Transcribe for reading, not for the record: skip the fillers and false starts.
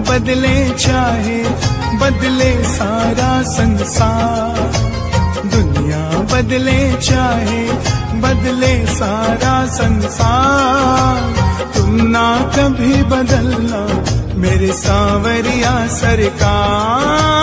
बदले चाहे बदले सारा संसार, दुनिया बदले चाहे बदले सारा संसार, तुम ना कभी बदलना मेरे सांवरिया सरकार।